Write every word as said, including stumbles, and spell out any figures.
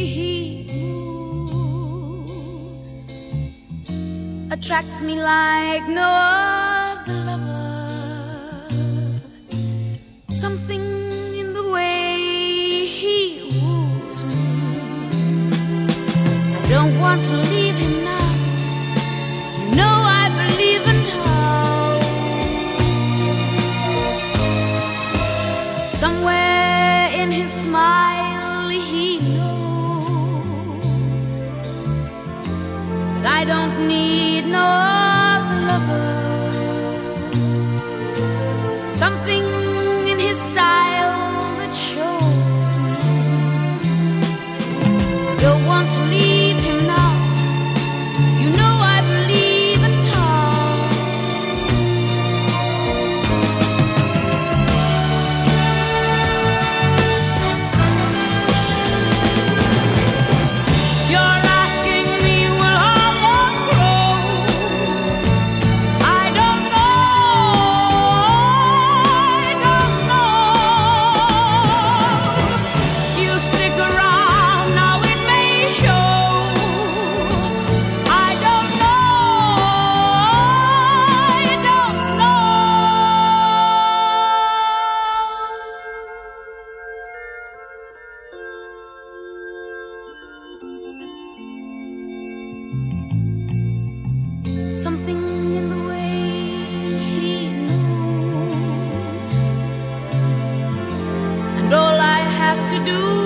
he moves attracts me like no other lover. Something in the way he woos me. I don't want to leave him now. You know I believe in love. Somewhere in his smile he knows that I don't need no other lover. Something in his style that shows me I don't want to leave him now. You know I believe in love. You're asking me, will our love grow? I don't know. I don't know. You stick around, now it may show. I don't know. I don't know. Something in the way he moves, and all I have to do